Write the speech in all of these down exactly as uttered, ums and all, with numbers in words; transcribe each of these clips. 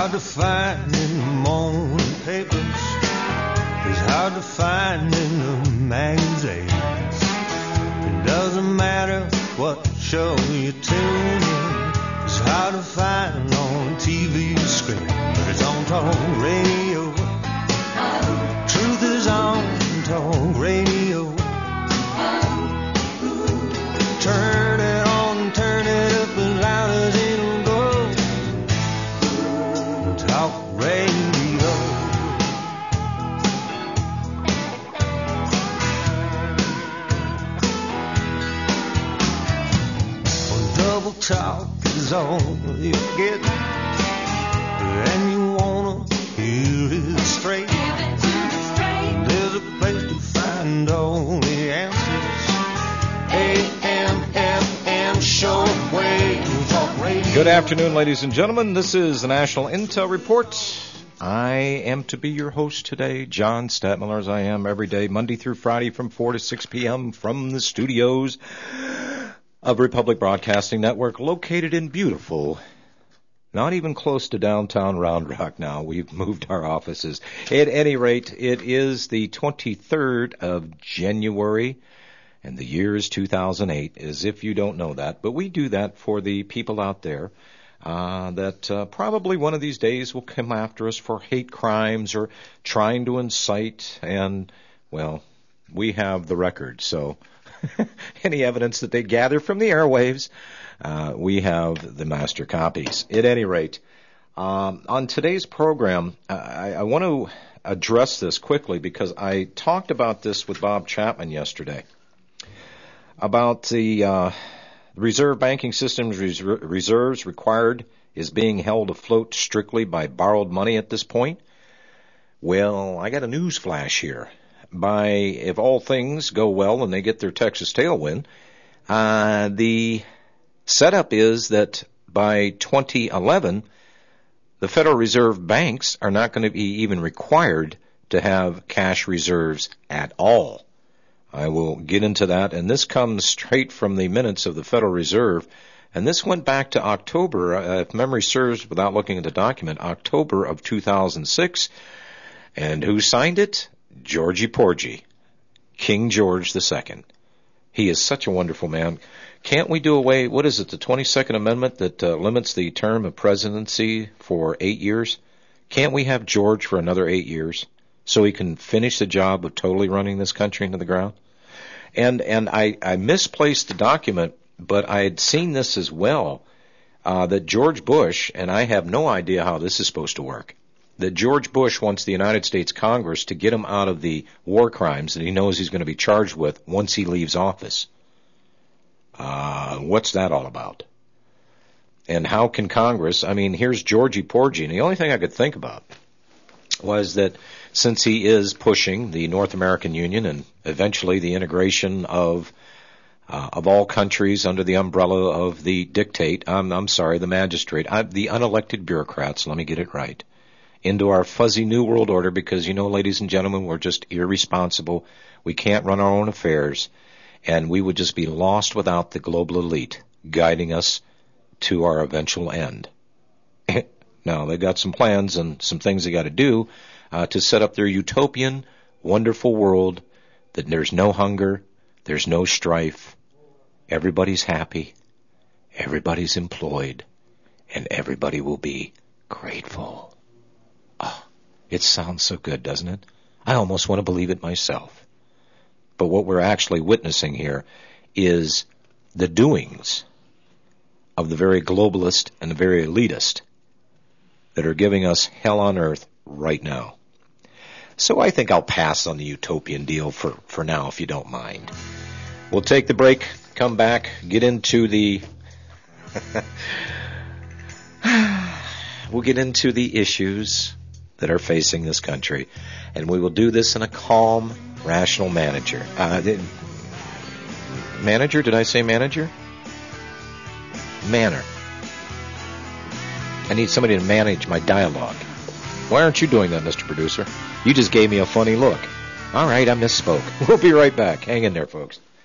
hard to find in the morning papers. It's hard to find in the magazines. It doesn't matter what show you tune in. It's hard to find on T V screen, but it's on talk radio. Truth is on talk radio. Turn it on, turn it up as loud as it'll go. Talk radio. When double talk is all you get, and you wanna hear it straight, there's a place to find all the answers. A M F M shortwave talk radio. Good afternoon, ladies and gentlemen. This is the National Intel Report. I am to be your host today, John Stadtmiller, as I am every day, Monday through Friday from four to six p.m. from the studios of Republic Broadcasting Network, located in beautiful, not even close to downtown Round Rock now. We've moved our offices. At any rate, it is the twenty-third of January, and the year is two thousand eight, as if you don't know that. But we do that for the people out there uh, that uh, probably one of these days will come after us for hate crimes or trying to incite. And, well, we have the record. So any evidence that they gather from the airwaves, uh, we have the master copies. At any rate, um, on today's program, I, I want to address this quickly because I talked about this with Bob Chapman yesterday, about the uh, reserve banking system's res- reserves required is being held afloat strictly by borrowed money at this point. Well, I got a news flash here. By, if all things go well and they get their Texas tailwind, uh, the setup is that by twenty eleven, the Federal Reserve banks are not going to be even required to have cash reserves at all. I will get into that, and this comes straight from the minutes of the Federal Reserve, and this went back to October, uh, if memory serves, without looking at the document, October of two thousand six, and who signed it? Georgie Porgy, King George the Second. He is such a wonderful man. Can't we do away, what is it, the twenty-second Amendment that uh, limits the term of presidency for eight years? Can't we have George for another eight years so he can finish the job of totally running this country into the ground? And and I, I misplaced the document, but I had seen this as well, uh, that George Bush, and I have no idea how this is supposed to work, that George Bush wants the United States Congress to get him out of the war crimes that he knows he's going to be charged with once he leaves office. Uh, what's that all about? And how can Congress, I mean, here's Georgie Porgy, and the only thing I could think about was that since he is pushing the North American Union and eventually the integration of uh, of all countries under the umbrella of the dictate, I'm, I'm sorry, the magistrate, I, the unelected bureaucrats, let me get it right, into our fuzzy new world order, because, you know, ladies and gentlemen, we're just irresponsible. We can't run our own affairs, and we would just be lost without the global elite guiding us to our eventual end. Now, they've got some plans and some things they got to do uh, to set up their utopian, wonderful world that there's no hunger, there's no strife, everybody's happy, everybody's employed, and everybody will be grateful. Oh, it sounds so good, doesn't it? I almost want to believe it myself. But what we're actually witnessing here is the doings of the very globalist and the very elitist that are giving us hell on earth right now. So I think I'll pass on the utopian deal for, for now, if you don't mind. We'll take the break, come back, get into the... we'll get into the issues that are facing this country, and we will do this in a calm, rational manager. Uh, did, manager? Did I say manager? Manner. I need somebody to manage my dialogue. Why aren't you doing that, Mister Producer? You just gave me a funny look. All right, I misspoke. We'll be right back. Hang in there, folks.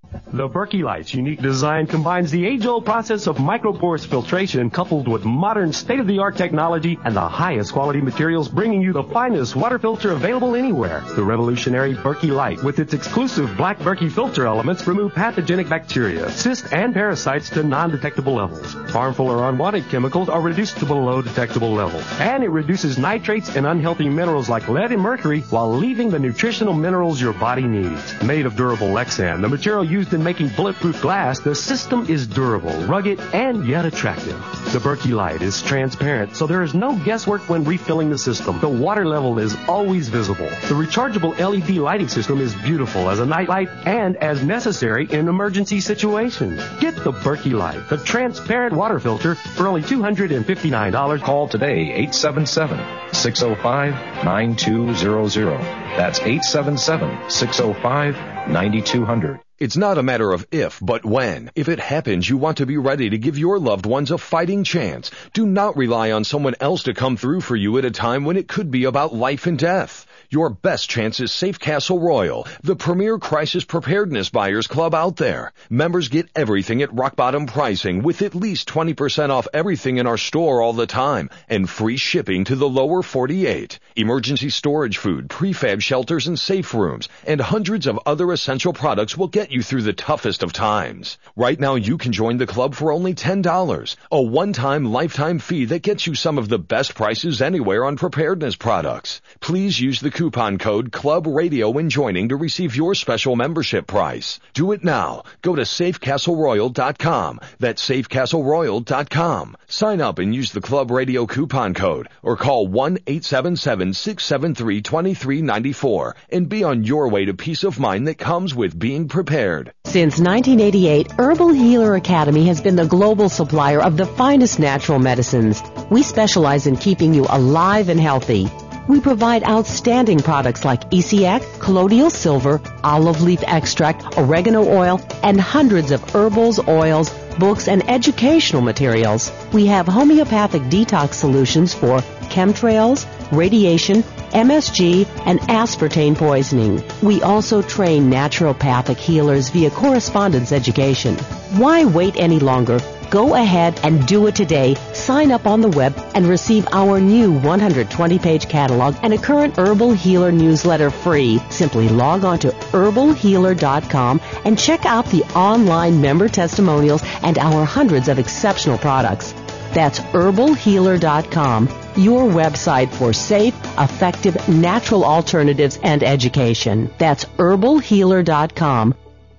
The Berkey Light's unique design combines the age-old process of microporous filtration coupled with modern state-of-the-art technology and the highest quality materials, bringing you the finest water filter available anywhere. The revolutionary Berkey Light, with its exclusive black Berkey filter elements, remove pathogenic bacteria, cysts, and parasites to non-detectable levels. Harmful or unwanted chemicals are reduced to below detectable levels. And it reduces nitrates and unhealthy minerals like lead and mercury while leaving the nutritional minerals your body needs. Made of durable Lexan, the material used in making bulletproof glass, the system is durable, rugged, and yet attractive. The Berkey Light is transparent, so there is no guesswork when refilling the system. The water level is always visible. The rechargeable L E D lighting system is beautiful as a nightlight and as necessary in emergency situations. Get the Berkey Light, the transparent water filter, for only two hundred fifty-nine dollars. Call today, eight seven seven, six oh five, nine two zero zero. That's eight seven seven, six oh five, nine two zero zero. It's not a matter of if, but when. If it happens, you want to be ready to give your loved ones a fighting chance. Do not rely on someone else to come through for you at a time when it could be about life and death. Your best chance is Safe Castle Royal, the premier crisis preparedness buyers club out there. Members get everything at rock bottom pricing with at least twenty percent off everything in our store all the time and free shipping to the lower forty-eight. Emergency storage food, prefab shelters and safe rooms, and hundreds of other essential products will get you through the toughest of times. Right now you can join the club for only ten dollars, a one-time lifetime fee that gets you some of the best prices anywhere on preparedness products. Please use the coupon code Club Radio when joining to receive your special membership price. Do it now. Go to safe castle royal dot com. That's safe castle royal dot com. Sign up and use the Club Radio coupon code or call one eight seven seven, six seven three, two three nine four and be on your way to peace of mind that comes with being prepared. Since nineteen eighty-eight, Herbal Healer Academy has been the global supplier of the finest natural medicines. We specialize in keeping you alive and healthy. We provide outstanding products like E C X, colloidal silver, olive leaf extract, oregano oil, and hundreds of herbals, oils, books, and educational materials. We have homeopathic detox solutions for chemtrails, radiation, M S G, and aspartame poisoning. We also train naturopathic healers via correspondence education. Why wait any longer? Go ahead and do it today. Sign up on the web and receive our new one hundred twenty page catalog and a current Herbal Healer newsletter free. Simply log on to herbal healer dot com and check out the online member testimonials and our hundreds of exceptional products. That's herbal healer dot com, your website for safe, effective, natural alternatives and education. That's herbal healer dot com.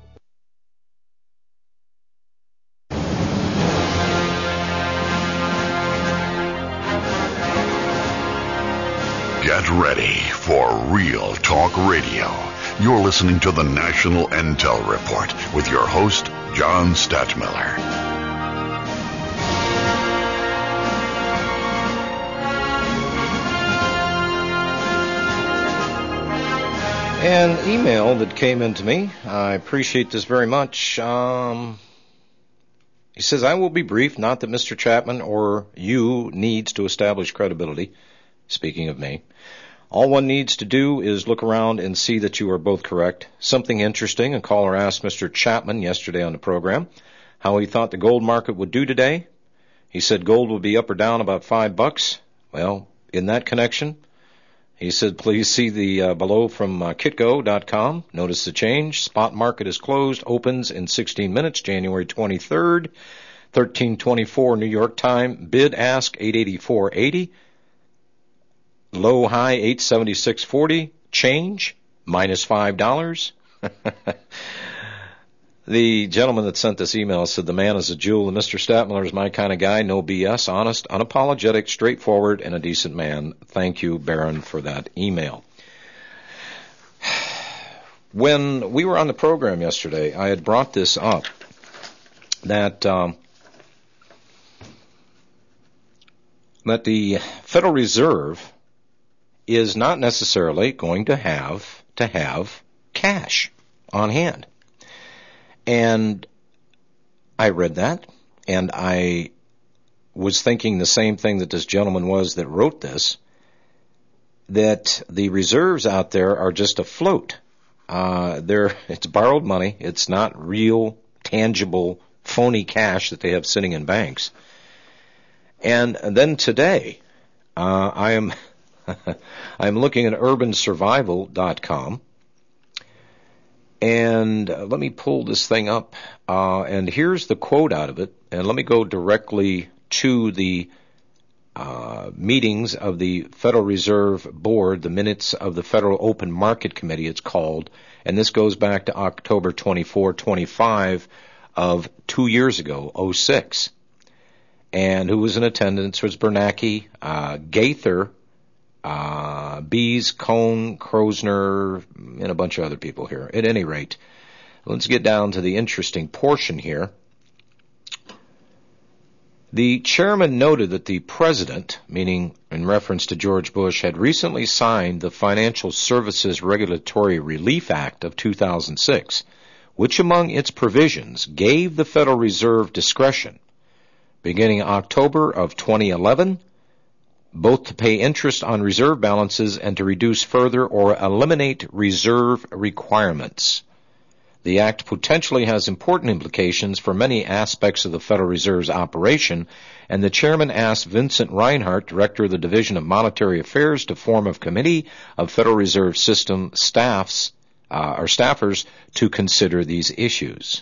Get ready for Real Talk Radio. You're listening to the National Intel Report with your host, John Stadtmiller. An email that came into me. I appreciate this very much. Um, he says, I will be brief, not that Mister Chapman or you needs to establish credibility. Speaking of me, all one needs to do is look around and see that you are both correct. Something interesting, a caller asked Mister Chapman yesterday on the program how he thought the gold market would do today. He said gold would be up or down about five bucks. Well, in that connection, he said, please see the uh, below from uh, kitco dot com. Notice the change. Spot market is closed, opens in sixteen minutes, January twenty-third, thirteen twenty-four New York time. Bid ask eight eighty-four eighty. Low high eight seventy-six forty. Change minus five dollars. The gentleman that sent this email said the man is a jewel and Mister Stadtmiller is my kind of guy. No B S, honest, unapologetic, straightforward, and a decent man. Thank you, Baron, for that email. When we were on the program yesterday, I had brought this up that um, that the Federal Reserve is not necessarily going to have to have cash on hand. And I read that, and I was thinking the same thing that this gentleman was that wrote this, that the reserves out there are just afloat. Uh, they're, it's borrowed money. It's not real, tangible, phony cash that they have sitting in banks. And then today, uh, I am I'm looking at urban survival dot com, and uh, let me pull this thing up. Uh, and here's the quote out of it. And let me go directly to the uh, meetings of the Federal Reserve Board, the minutes of the Federal Open Market Committee, it's called. And this goes back to October twenty-fourth, twenty-five of two years ago, oh six. And who was in attendance was Bernanke, uh, Gaither, uh, Bees, Cohn, Krosner, and a bunch of other people here. At any rate, let's get down to the interesting portion here. The chairman noted that the president, meaning in reference to George Bush, had recently signed the Financial Services Regulatory Relief Act of two thousand six, which among its provisions gave the Federal Reserve discretion, beginning October of twenty eleven, both to pay interest on reserve balances and to reduce further or eliminate reserve requirements. The act potentially has important implications for many aspects of the Federal Reserve's operation, and the chairman asked Vincent Reinhart, director of the Division of Monetary Affairs, to form a committee of Federal Reserve System staffs uh, or staffers to consider these issues.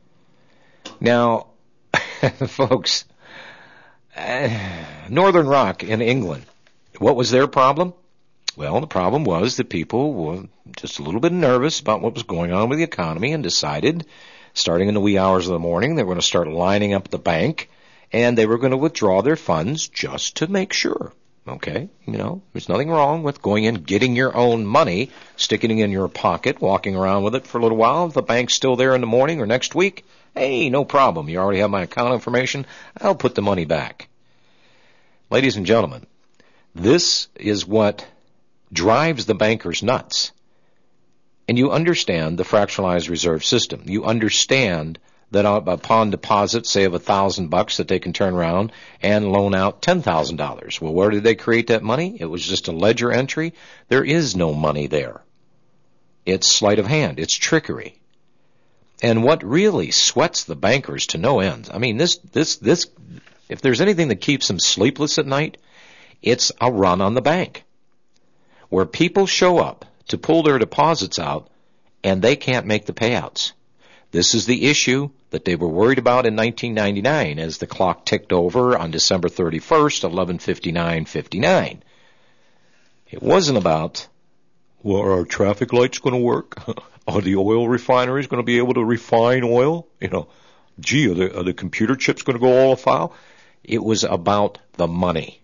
Now, folks, uh, Northern Rock in England, what was their problem? Well, the problem was that people were just a little bit nervous about what was going on with the economy and decided, starting in the wee hours of the morning, they were going to start lining up at the bank, and they were going to withdraw their funds just to make sure. Okay? You know, there's nothing wrong with going in, getting your own money, sticking it in your pocket, walking around with it for a little while. If the bank's still there in the morning or next week, hey, no problem. You already have my account information. I'll put the money back. Ladies and gentlemen, this is what drives the bankers nuts. And you understand the fractionalized reserve system. You understand that upon deposit, say of a thousand bucks, that they can turn around and loan out ten thousand dollars. Well, where did they create that money? It was just a ledger entry. There is no money there. It's sleight of hand. It's trickery. And what really sweats the bankers to no end, I mean, this, this, this, if there's anything that keeps them sleepless at night, it's a run on the bank, where people show up to pull their deposits out and they can't make the payouts. This is the issue that they were worried about in nineteen ninety-nine as the clock ticked over on December thirty-first, eleven fifty-nine fifty-nine. It wasn't about, well, are our traffic lights going to work? Are the oil refineries going to be able to refine oil? You know, gee, are the, are the computer chips going to go all afoul? It was about the money.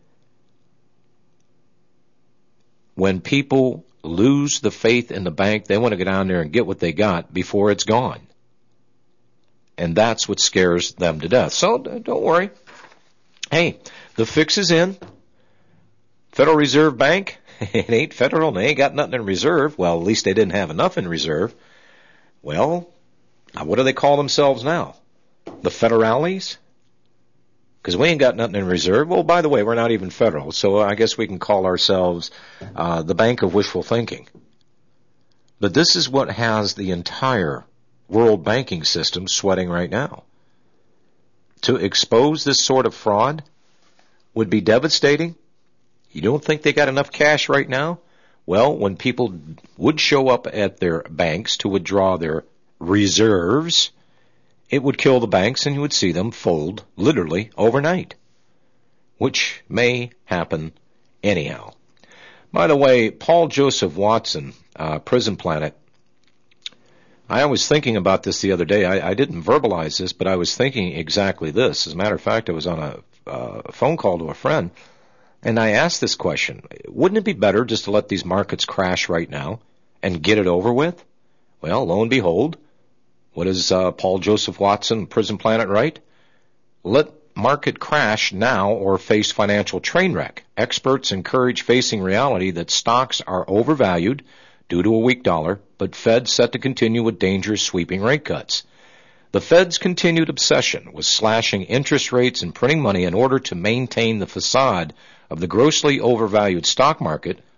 When people lose the faith in the bank, they want to go down there and get what they got before it's gone. And that's what scares them to death. So don't worry. Hey, the fix is in. Federal Reserve Bank, it ain't federal, and they ain't got nothing in reserve. Well, at least they didn't have enough in reserve. Well, what do they call themselves now? The Federales? Because we ain't got nothing in reserve. Well, by the way, we're not even federal, so I guess we can call ourselves uh, the Bank of Wishful Thinking. But this is what has the entire world banking system sweating right now. To expose this sort of fraud would be devastating. You don't think they got enough cash right now? Well, when people would show up at their banks to withdraw their reserves, it would kill the banks and you would see them fold literally overnight, which may happen anyhow. By the way, Paul Joseph Watson, uh, Prison Planet, I was thinking about this the other day. I, I didn't verbalize this, but I was thinking exactly this. As a matter of fact, I was on a uh, phone call to a friend, and I asked this question. Wouldn't it be better just to let these markets crash right now and get it over with? Well, lo and behold, what does uh, Paul Joseph Watson, Prison Planet, write? Let market crash now or face financial train wreck. Experts encourage facing reality that stocks are overvalued due to a weak dollar, but Fed set to continue with dangerous sweeping rate cuts. The Fed's continued obsession with slashing interest rates and printing money in order to maintain the facade of the grossly overvalued stock market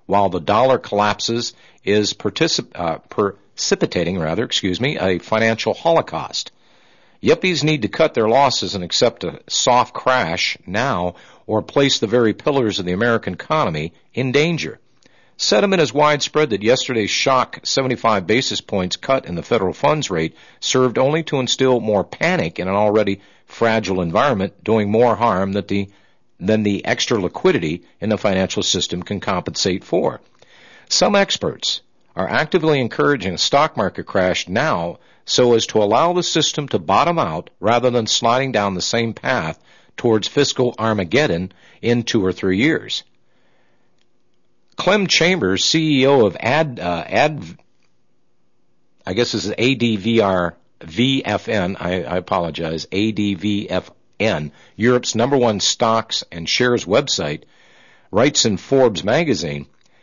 while the dollar collapses is particip- uh, precipitating, rather, excuse me, a financial holocaust. Yuppies need to cut their losses and accept a soft crash now or place the very pillars of the American economy in danger. Sentiment is widespread that yesterday's shock seventy-five basis points cut in the federal funds rate served only to instill more panic in an already fragile environment, doing more harm than the, than the extra liquidity in the financial system can compensate for. Some experts are actively encouraging a stock market crash now so as to allow the system to bottom out rather than sliding down the same path towards fiscal Armageddon in two or three years. Clem Chambers, C E O of Ad, uh, Ad, I guess this is A D V R V F N, I, I apologize, A D V F N, Europe's number one stocks and shares website, writes in Forbes magazine,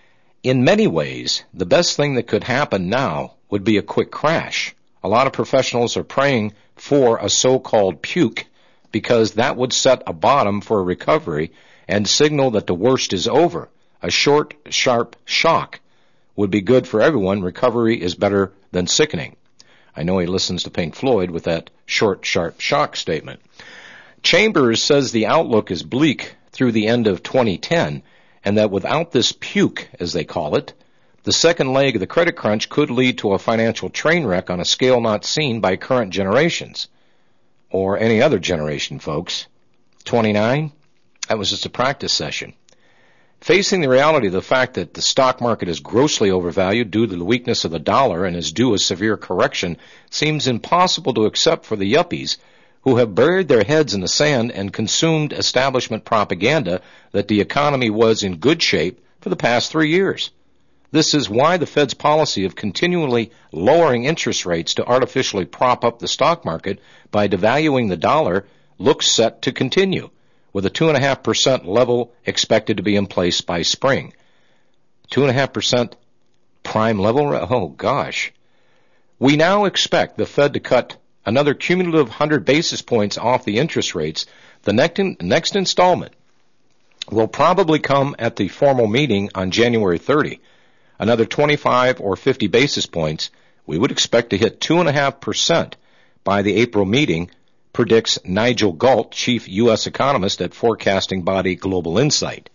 in many ways, the best thing that could happen now would be a quick crash. A lot of professionals are praying for a so-called puke because that would set a bottom for a recovery and signal that the worst is over. A short, sharp shock would be good for everyone. Recovery is better than sickening. I know he listens to Pink Floyd with that short, sharp shock statement. Chambers says the outlook is bleak through the end of twenty ten, and that without this puke, as they call it, the second leg of the credit crunch could lead to a financial train wreck on a scale not seen by current generations. Or any other generation, folks. twenty-nine? That was just a practice session. Facing the reality of the fact that the stock market is grossly overvalued due to the weakness of the dollar and is due a severe correction seems impossible to accept for the yuppies who have buried their heads in the sand and consumed establishment propaganda that the economy was in good shape for the past three years. This is why the Fed's policy of continually lowering interest rates to artificially prop up the stock market by devaluing the dollar looks set to continue, with a two point five percent level expected to be in place by spring. two point five percent prime level? Oh, gosh. We now expect the Fed to cut another cumulative one hundred basis points off the interest rates. The next, in, next installment will probably come at the formal meeting on January thirtieth. Another twenty-five or fifty basis points. We would expect to hit two point five percent by the April meeting, predicts Nigel Galt, chief U S economist at forecasting body Global Insight.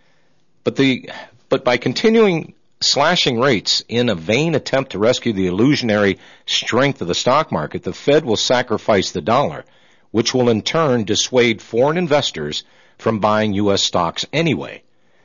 But the but by continuing slashing rates in a vain attempt to rescue the illusionary strength of the stock market, the Fed will sacrifice the dollar, which will in turn dissuade foreign investors from buying U S stocks anyway.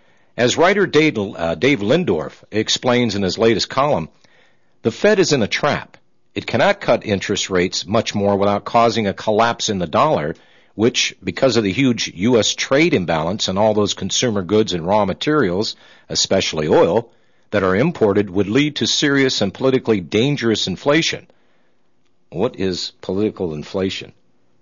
As writer Dave, uh, Dave Lindorf explains in his latest column, the Fed is in a trap. It cannot cut interest rates much more without causing a collapse in the dollar, which, because of the huge U S trade imbalance and all those consumer goods and raw materials, especially oil, that are imported, would lead to serious and politically dangerous inflation. What is political inflation?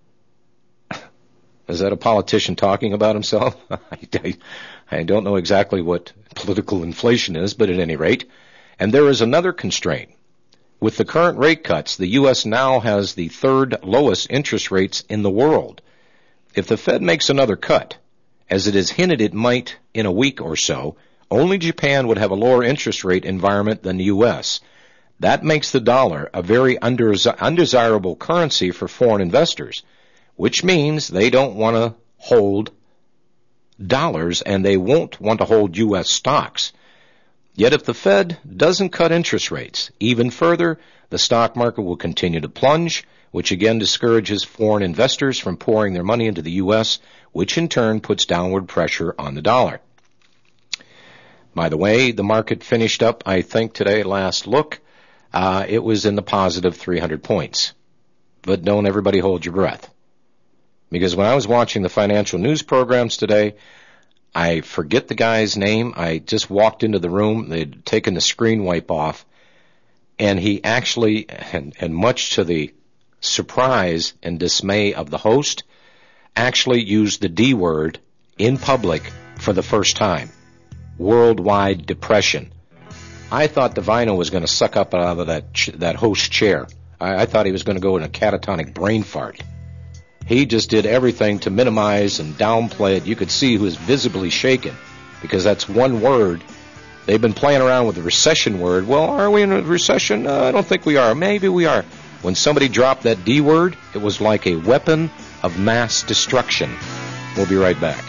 Is that a politician talking about himself? I, I don't know exactly what political inflation is, but at any rate. And there is another constraint. With the current rate cuts, the U S now has the third lowest interest rates in the world. If the Fed makes another cut, as it is hinted it might in a week or so, only Japan would have a lower interest rate environment than the U S. That makes the dollar a very undesirable currency for foreign investors, which means they don't want to hold dollars and they won't want to hold U S stocks. Yet if the Fed doesn't cut interest rates even further, the stock market will continue to plunge, which again discourages foreign investors from pouring their money into the U S, which in turn puts downward pressure on the dollar. By the way, the market finished up, I think today, last look, uh, it was in the positive three hundred points. But don't everybody hold your breath. Because when I was watching the financial news programs today, I forget the guy's name. I just walked into the room. They'd taken the screen wipe off. And he actually, and, and much to the surprise and dismay of the host, actually used the D word in public for the first time. Worldwide depression. I thought Divino was going to suck up out of that ch- that host chair. I, I thought he was going to go in a catatonic brain fart. He just did everything to minimize and downplay it. You could see he was visibly shaken because that's one word They've been playing around with the recession word. Well, are we in a recession? Uh, I don't think we are. Maybe we are. When somebody dropped that D word, it was like a weapon of mass destruction. We'll be right back.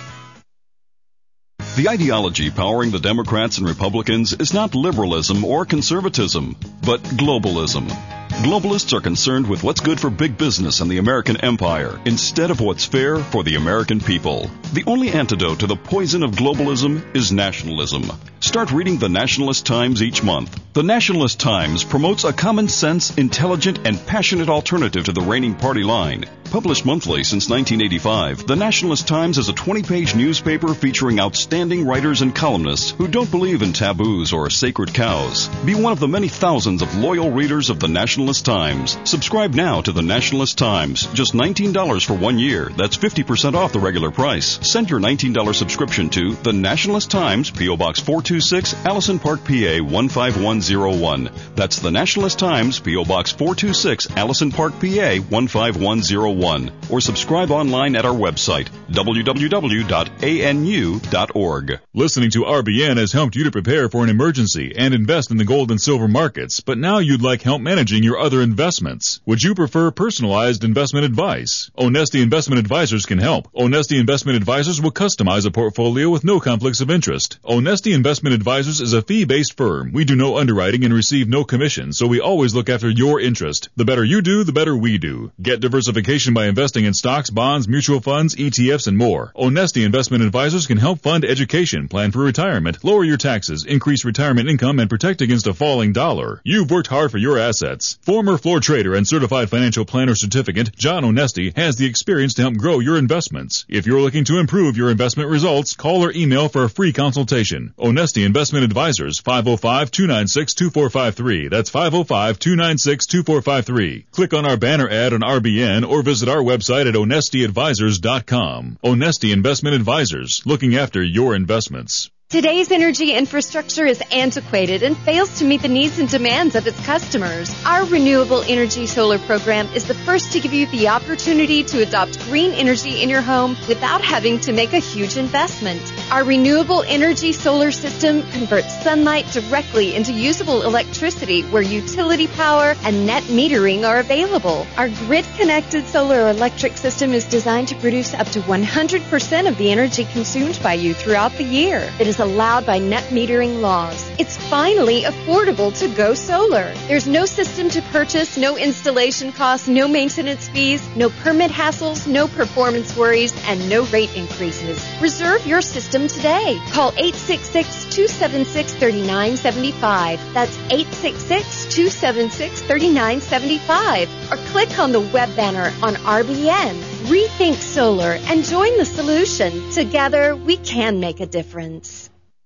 The ideology powering the Democrats and Republicans is not liberalism or conservatism, but globalism. Globalists are concerned with what's good for big business and the American empire instead of what's fair for the American people. The only antidote to the poison of globalism is nationalism. Start reading the Nationalist Times each month. The Nationalist Times promotes a common sense, intelligent, and passionate alternative to the reigning party line. Published monthly since nineteen eighty-five, the Nationalist Times is a twenty-page newspaper featuring outstanding writers and columnists who don't believe in taboos or sacred cows. Be one of the many thousands of loyal readers of the Nationalist Times. Subscribe now to the Nationalist Times. Just nineteen dollars for one year. That's fifty percent off the regular price. Send your nineteen dollars subscription to the Nationalist Times, P O. Box four two six, Allison Park, P A one five one zero one. That's the Nationalist Times, P O. Box four two six, Allison Park, P A one five one zero one. Or subscribe online at our website, w w w dot a n u dot org. Listening to R B N has helped you to prepare for an emergency and invest in the gold and silver markets, but now you'd like help managing your other investments. Would you prefer personalized investment advice? Onesti Investment Advisors can help. Onesti Investment Advisors will customize a portfolio with no conflicts of interest. Onesti Investment Advisors is a fee-based firm. We do no underwriting and receive no commission, so we always look after your interest. The better you do, the better we do. Get diversification by investing in stocks, bonds, mutual funds, E T Fs, and more. Onesti Investment Advisors can help fund education, plan for retirement, lower your taxes, increase retirement income, and protect against a falling dollar. You've worked hard for your assets. Former floor trader and certified financial planner certificate, John Onesti, has the experience to help grow your investments. If you're looking to improve your investment results, call or email for a free consultation. Onesti Investment Advisors, five oh five, two nine six, two four five three. That's five oh five, two nine six, two four five three. Click on our banner ad on R B N or visit our website at onesti advisors dot com. Onesti Investment Advisors, looking after your investments. Today's energy infrastructure is antiquated and fails to meet the needs and demands of its customers. Our Renewable Energy Solar program is the first to give you the opportunity to adopt green energy in your home without having to make a huge investment. Our Renewable Energy Solar system converts sunlight directly into usable electricity where utility power and net metering are available. Our grid-connected solar electric system is designed to produce up to one hundred percent of the energy consumed by you throughout the year. It is allowed by net metering laws. It's finally affordable to go solar. There's no system to purchase, no installation costs, no maintenance fees, no permit hassles, no performance worries, and no rate increases. Reserve your system today. Call eight six six, two seven six, three nine seven five. That's eight six six, two seven six, three nine seven five. Or click on the web banner on R B N. Rethink solar and join the solution. Together, we can make a difference.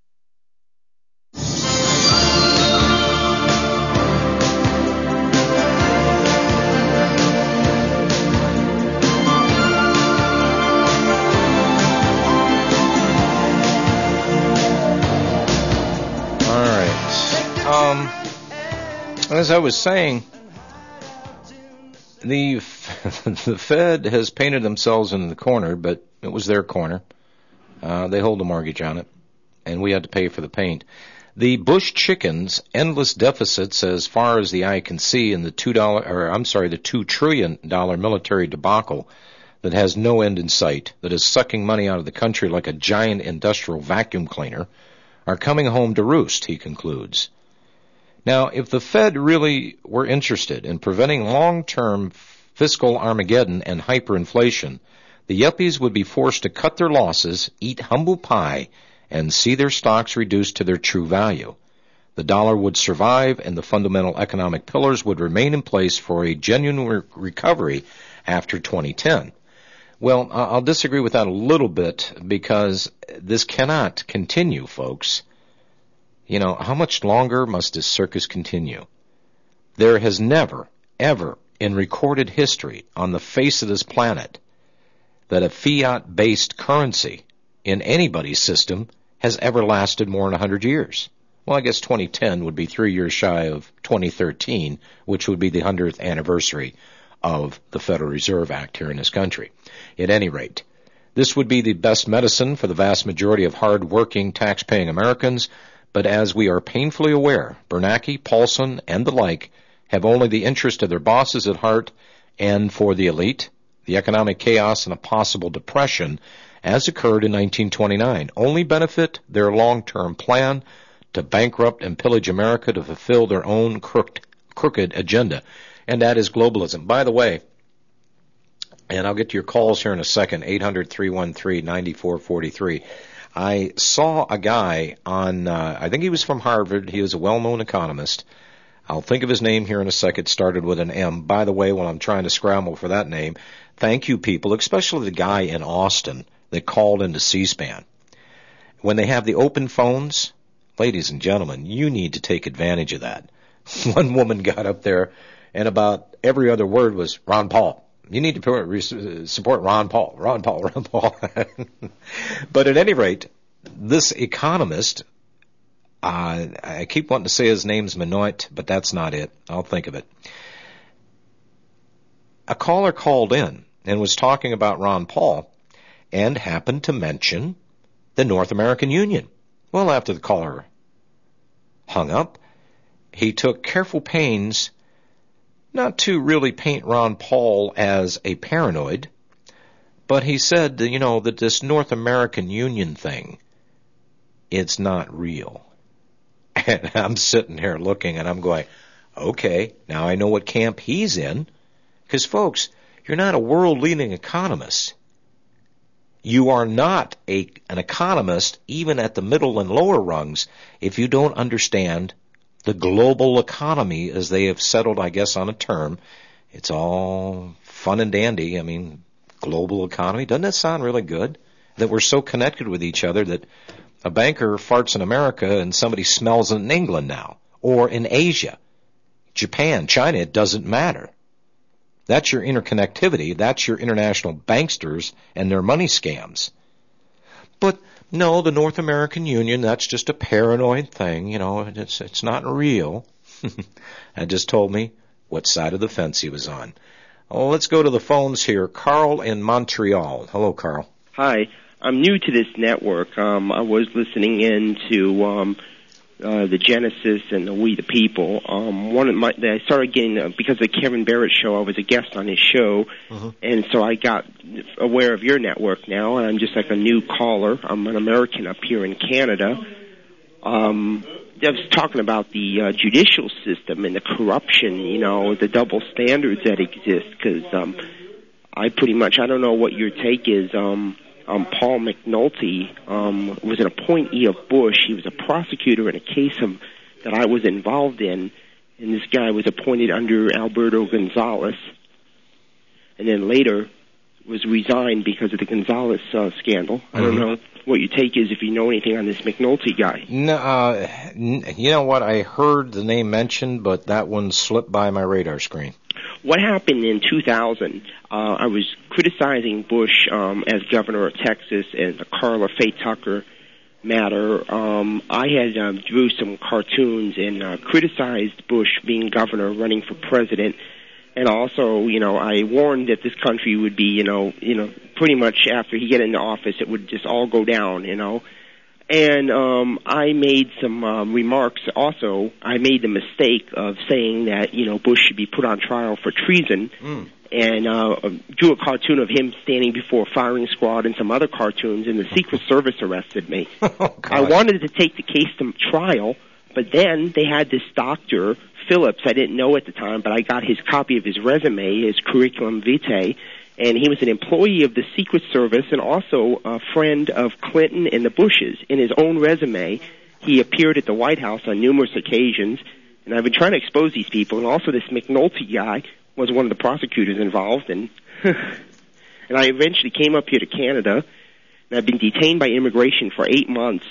Um, as I was saying, the the Fed has painted themselves in the corner, but it was their corner. Uh, they hold a mortgage on it, and we had to pay for the paint. The Bush chickens' endless deficits, as far as the eye can see, in the two dollar, or I'm sorry, the two trillion dollar military debacle that has no end in sight, that is sucking money out of the country like a giant industrial vacuum cleaner, are coming home to roost, he concludes. Now, if the Fed really were interested in preventing long-term fiscal Armageddon and hyperinflation, the yuppies would be forced to cut their losses, eat humble pie, and see their stocks reduced to their true value. The dollar would survive, and the fundamental economic pillars would remain in place for a genuine re- recovery after twenty ten. Well, I'll disagree with that a little bit, because this cannot continue, folks. You know, how much longer must this circus continue? There has never, ever, in recorded history on the face of this planet, that a fiat-based currency in anybody's system has ever lasted more than one hundred years. Well, I guess twenty ten would be three years shy of twenty thirteen, which would be the hundredth anniversary of the Federal Reserve Act here in this country. At any rate, this would be the best medicine for the vast majority of hard-working, tax-paying Americans, But as we are painfully aware, Bernanke, Paulson, and the like have only the interest of their bosses at heart, and for the elite, the economic chaos and a possible depression, as occurred in nineteen twenty-nine, only benefit their long-term plan to bankrupt and pillage America to fulfill their own crooked, crooked agenda, and that is globalism. By the way, and I'll get to your calls here in a second, eight hundred, three one three, nine four four three. I saw a guy on, uh, I think he was from Harvard. He was a well-known economist. I'll think of his name here in a second. Started with an M. By the way, while I'm trying to scramble for that name, thank you, people, especially the guy in Austin that called into C-SPAN. When they have the open phones, ladies and gentlemen, you need to take advantage of that. One woman got up there, and about every other word was Ron Paul. You need to support Ron Paul, Ron Paul, Ron Paul. But at any rate, this economist, uh, I keep wanting to say his name's Minoit, but that's not it. I'll think of it. A caller called in and was talking about Ron Paul and happened to mention the North American Union. Well, after the caller hung up, he took careful pains not to really paint Ron Paul as a paranoid, but he said, you know, that this North American Union thing, it's not real. And I'm sitting here looking and I'm going, okay, now I know what camp he's in. Because, folks, you're not a world-leading economist. You are not a, an economist, even at the middle and lower rungs, if you don't understand the global economy, as they have settled, I guess, on a term. It's all fun and dandy. I mean, global economy. Doesn't that sound really good? That we're so connected with each other that a banker farts in America and somebody smells it in England now, or in Asia, Japan, China. It doesn't matter. That's your interconnectivity. That's your international banksters and their money scams. But no, the North American Union, that's just a paranoid thing. You know, it's it's not real. That just told me what side of the fence he was on. Oh, let's go to the phones here. Carl in Montreal. Hello, Carl. Hi. I'm new to this network. Um, I was listening in to um, uh, the Genesis and the We the People. Um, one of my, I started getting, uh, because of the Kevin Barrett show, I was a guest on his show, uh-huh. and so I got aware of your network now, and I'm just like a new caller. I'm an American up here in Canada. Um, I was talking about the uh, judicial system and the corruption, you know, the double standards that exist, because um, I pretty much, I don't know what your take is. Um, um, Paul McNulty um, was an appointee of Bush. He was a prosecutor in a case of, that I was involved in, and this guy was appointed under Alberto Gonzales, and then later was resigned because of the Gonzales uh, scandal. Mm-hmm. I don't know what your take is, if you know anything on this McNulty guy. No, uh, you know what? I heard the name mentioned, but that one slipped by my radar screen. What happened in two thousand, uh, I was criticizing Bush um, as governor of Texas and the Carla Faye Tucker matter. Um, I had um, drew some cartoons and uh, criticized Bush being governor, running for president. And also, you know, I warned that this country would be, you know, you know, pretty much after he get into office, it would just all go down, you know. And um, I made some um, remarks also. I made the mistake of saying that, you know, Bush should be put on trial for treason, mm. and uh, drew a cartoon of him standing before a firing squad and some other cartoons, and the Secret Service arrested me. Oh, I wanted to take the case to trial, but then they had this doctor, Phillips, I didn't know at the time, but I got his copy of his resume, his curriculum vitae, and he was an employee of the Secret Service and also a friend of Clinton and the Bushes. In his own resume, he appeared at the White House on numerous occasions, and I've been trying to expose these people, and also this McNulty guy was one of the prosecutors involved, and and I eventually came up here to Canada, and I've been detained by immigration for eight months.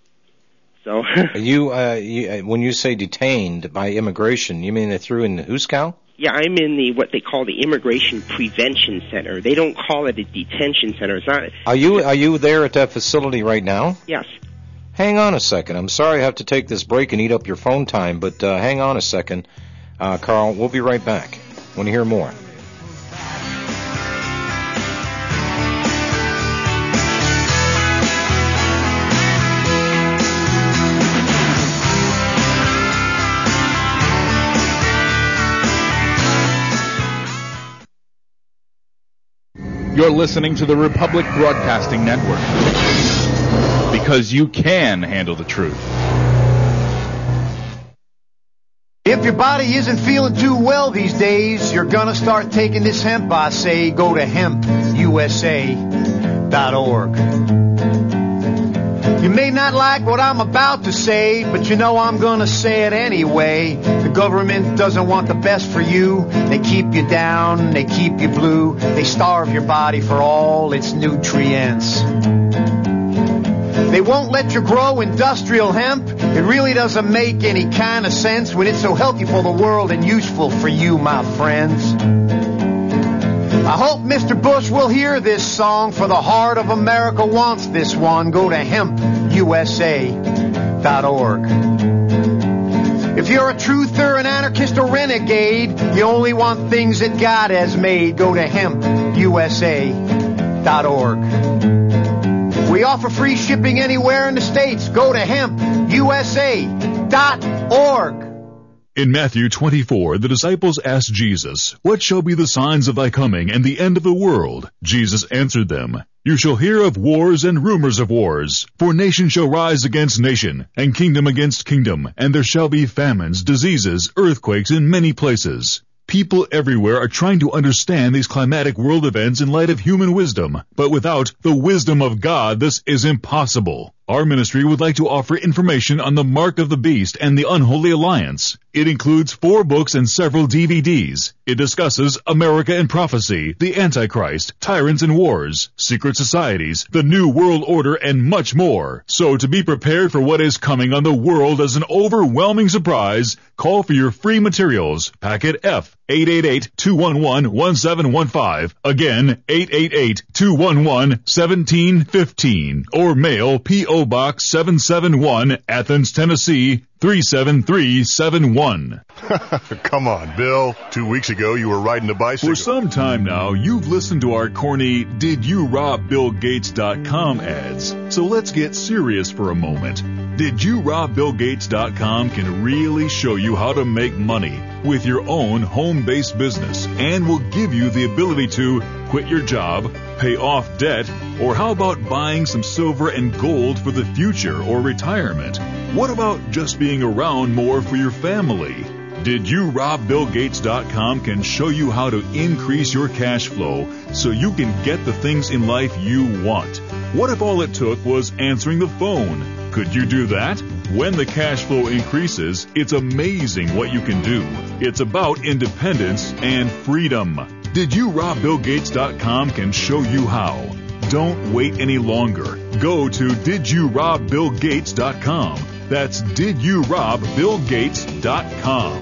So you, uh, you, when you say detained by immigration, you mean they threw in Huskow? Yeah, I'm in the what they call the Immigration Prevention Center. They don't call it a detention center. It's not. Are you are you there at that facility right now? Yes. Hang on a second. I'm sorry I have to take this break and eat up your phone time, but uh, hang on a second, uh, Carl. We'll be right back. Want to hear more? You're listening to the Republic Broadcasting Network. Because you can handle the truth. If your body isn't feeling too well these days, you're gonna start taking this hemp, I say. Go to hemp U S A dot org. You may not like what I'm about to say, but you know I'm gonna say it anyway. The government doesn't want the best for you. They keep you down, they keep you blue. They starve your body for all its nutrients. They won't let you grow industrial hemp. It really doesn't make any kind of sense when it's so healthy for the world and useful for you, my friends. I hope Mister Bush will hear this song, for the heart of America wants this one. Go to hemp U S A dot org. If you're a truther, an anarchist, or renegade, you only want things that God has made. Go to hemp U S A dot org. We offer free shipping anywhere in the States. Go to hemp U S A dot org. In Matthew twenty-four, the disciples asked Jesus, "What shall be the signs of thy coming and the end of the world?" Jesus answered them, "You shall hear of wars and rumors of wars. For nation shall rise against nation, and kingdom against kingdom, and there shall be famines, diseases, earthquakes in many places." People everywhere are trying to understand these climatic world events in light of human wisdom, but without the wisdom of God, this is impossible. Our ministry would like to offer information on the Mark of the Beast and the Unholy Alliance. It includes four books and several D V Ds. It discusses America and prophecy, the Antichrist, tyrants and wars, secret societies, the New World Order, and much more. So to be prepared for what is coming on the world as an overwhelming surprise, call for your free materials. Packet F, eight eight eight, two one one, one seven one five. Again, eight eight eight, two one one, one seven one five. Or mail P O Box seven seven one, Athens, Tennessee, three seven three seven one. Come on, Bill. Two weeks ago, you were riding a bicycle. For some time now, you've listened to our corny Did You Rob Bill Gates dot com ads. So let's get serious for a moment. Did You Rob Bill Gates dot com can really show you how to make money with your own home-based business, and will give you the ability to quit your job, pay off debt, or how about buying some silver and gold for the future or retirement? What about just being around more for your family? Did You Rob Bill Gates dot com can show you how to increase your cash flow so you can get the things in life you want. What if all it took was answering the phone? Could you do that? When the cash flow increases, it's amazing what you can do. It's about independence and freedom. Did You Rob Bill Gates dot com can show you how. Don't wait any longer. Go to Did You Rob Bill Gates dot com. That's Did You Rob Bill Gates dot com.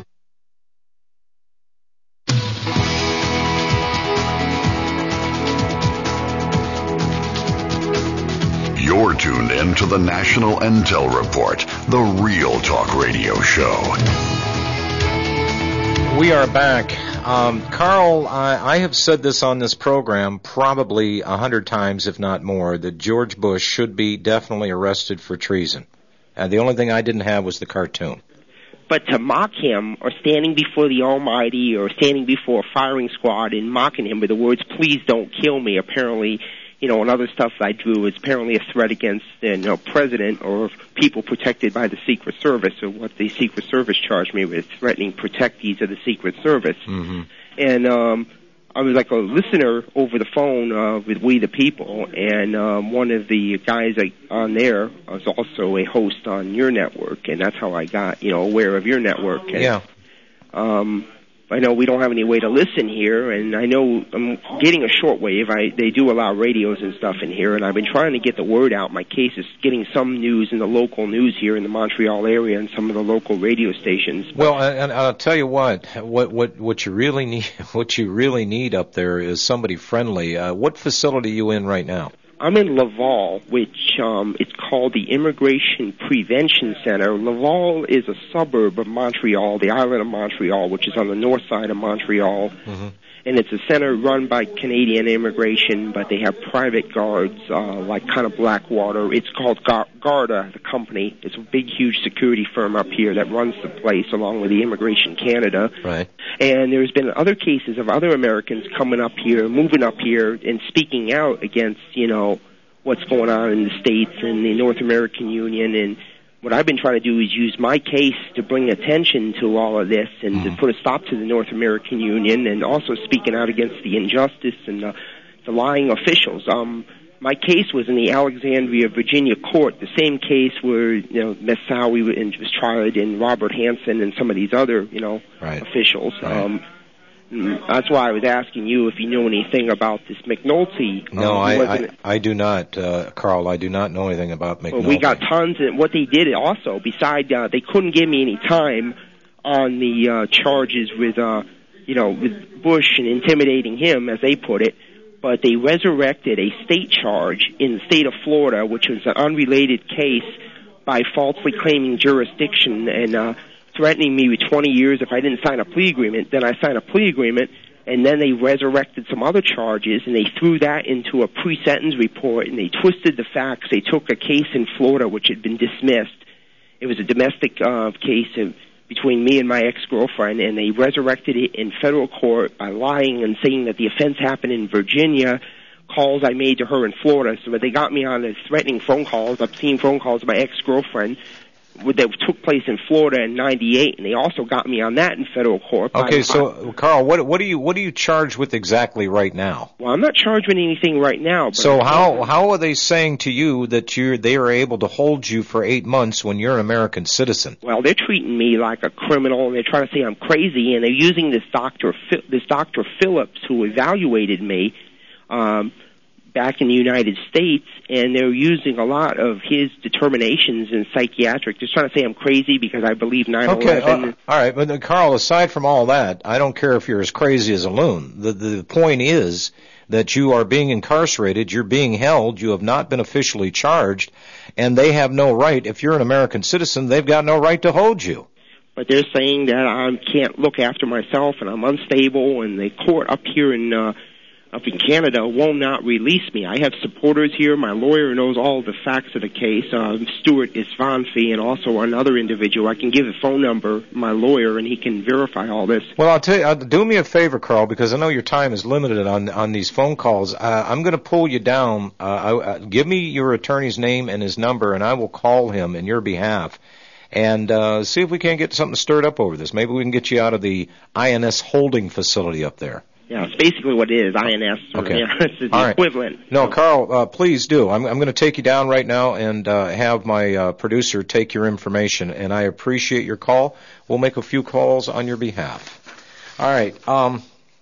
You're tuned in to the National Intel Report, the Real Talk Radio Show. We are back. Um, Carl, I, I have said this on this program probably a hundred times, if not more, that George Bush should be definitely arrested for treason. And the only thing I didn't have was the cartoon. But to mock him, or standing before the Almighty, or standing before a firing squad and mocking him with the words, "Please don't kill me," apparently, you know, and other stuff I drew is apparently a threat against the you know, president or people protected by the Secret Service, or what the Secret Service charged me with, threatening protectees of the Secret Service. Mm-hmm. And um, I was like a listener over the phone uh, with We the People, and um, one of the guys like, on there was also a host on your network, and that's how I got, you know, aware of your network. And, yeah. Um, I know we don't have any way to listen here, and I know I'm getting a shortwave. I they do allow radios and stuff in here, and I've been trying to get the word out. My case is getting some news in the local news here in the Montreal area and some of the local radio stations. Well, and I'll tell you what, what what what you really need, what you really need up there is somebody friendly. Uh, what facility are you in right now? I'm in Laval, which um, it's called the Immigration Prevention Center. Laval is a suburb of Montreal, the island of Montreal, which is on the north side of Montreal. Mm-hmm. And it's a center run by Canadian Immigration, but they have private guards, uh, like kind of Blackwater. It's called Gar- Garda, the company. It's a big, huge security firm up here that runs the place, along with the Immigration Canada. Right. And there's been other cases of other Americans coming up here, moving up here, and speaking out against, you know, what's going on in the States and the North American Union. And what I've been trying to do is use my case to bring attention to all of this and mm-hmm. to put a stop to the North American Union, and also speaking out against the injustice and the, the lying officials. Um, my case was in the Alexandria, Virginia court, the same case where, you know, Messawi was tried, and Robert Hansen and some of these other, you know, right. officials. Right. Um, that's why I was asking you if you knew anything about this McNulty. No, um, I, I I do not, uh, Carl. I do not know anything about McNulty. Well, we got tons, and what they did also, besides uh, they couldn't give me any time on the uh, charges with, uh, you know, with Bush and intimidating him, as they put it, but they resurrected a state charge in the state of Florida, which was an unrelated case, by falsely claiming jurisdiction and uh, threatening me with twenty years if I didn't sign a plea agreement. Then I signed a plea agreement, and then they resurrected some other charges, and they threw that into a pre-sentence report, and they twisted the facts. They took a case in Florida which had been dismissed. It was a domestic uh, case of, between me and my ex-girlfriend, and they resurrected it in federal court by lying and saying that the offense happened in Virginia, calls I made to her in Florida. So they got me on the threatening phone calls, obscene phone calls to my ex-girlfriend, that took place in Florida in ninety-eight, and they also got me on that in federal court. Okay, so Carl, what what are you what are you charged with exactly right now? Well, I'm not charged with anything right now. But so how how are they saying to you that you they are able to hold you for eight months when you're an American citizen? Well, they're treating me like a criminal, and they're trying to say I'm crazy, and they're using this doctor this Doctor Phillips, who evaluated me um, back in the United States, and they're using a lot of his determinations in psychiatric. They're trying to say I'm crazy because I believe nine eleven. Okay, uh, all right, but uh, Carl, aside from all that, I don't care if you're as crazy as a loon. The, the point is that you are being incarcerated, you're being held, you have not been officially charged, and they have no right. If you're an American citizen, they've got no right to hold you. But they're saying that I can't look after myself, and I'm unstable, and the court up here in uh, up in Canada will not release me. I have supporters here. My lawyer knows all the facts of the case, uh, Stuart Isvanfi, and also another individual. I can give the phone number, my lawyer, and he can verify all this. Well, I'll tell you, uh, do me a favor, Carl, because I know your time is limited on on these phone calls. Uh, I'm going to pull you down. Uh, I, uh, give me your attorney's name and his number, and I will call him in your behalf and uh, see if we can't get something stirred up over this. Maybe we can get you out of the I N S holding facility up there. Yeah, it's basically what it is, I N S. Or, okay. Yeah, it's the All equivalent. Right. No, Carl, uh, please do. I'm, I'm going to take you down right now and uh, have my uh, producer take your information, and I appreciate your call. We'll make a few calls on your behalf. All right. Um,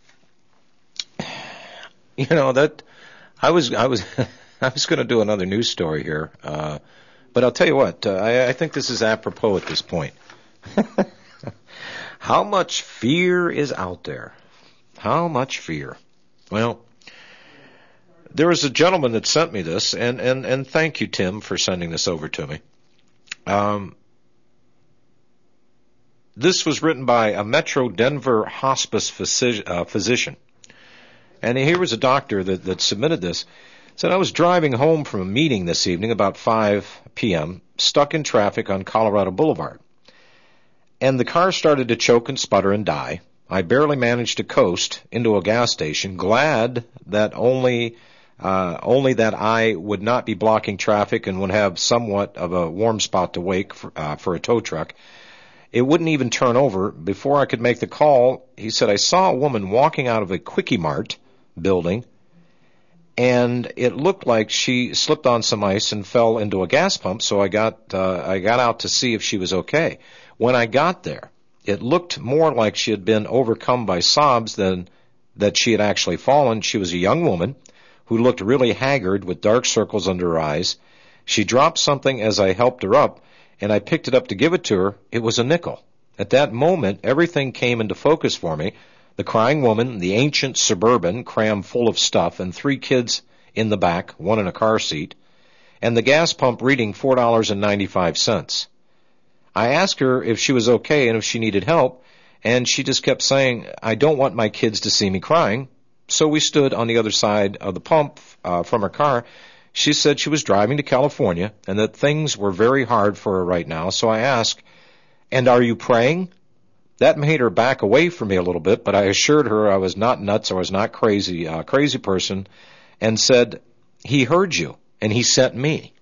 you know, that I was I was I was going to do another news story here, uh, but I'll tell you what, uh, I, I think this is apropos at this point. How much fear is out there? How much fear? Well, there was a gentleman that sent me this, and, and, and thank you, Tim, for sending this over to me. Um, this was written by a Metro Denver hospice physi- uh, physician. And here was a doctor that, that submitted this. Said, I was driving home from a meeting this evening about five p.m., stuck in traffic on Colorado Boulevard. And the car started to choke and sputter and die. I barely managed to coast into a gas station, glad that only uh, only that I would not be blocking traffic and would have somewhat of a warm spot to wait for, uh, for a tow truck. It wouldn't even turn over. Before I could make the call, he said, I saw a woman walking out of a Quickie Mart building, and it looked like she slipped on some ice and fell into a gas pump, so I got uh, I got out to see if she was okay. When I got there, it looked more like she had been overcome by sobs than that she had actually fallen. She was a young woman who looked really haggard with dark circles under her eyes. She dropped something as I helped her up, and I picked it up to give it to her. It was a nickel. At that moment, everything came into focus for me. The crying woman, the ancient Suburban crammed full of stuff, and three kids in the back, one in a car seat, and the gas pump reading four dollars and ninety-five cents. I asked her if she was okay and if she needed help, and she just kept saying, I don't want my kids to see me crying. So we stood on the other side of the pump uh, from her car. She said she was driving to California and that things were very hard for her right now. So I asked, and are you praying? That made her back away from me a little bit, but I assured her I was not nuts, I was not crazy, a crazy person, and said, he heard you, and he sent me.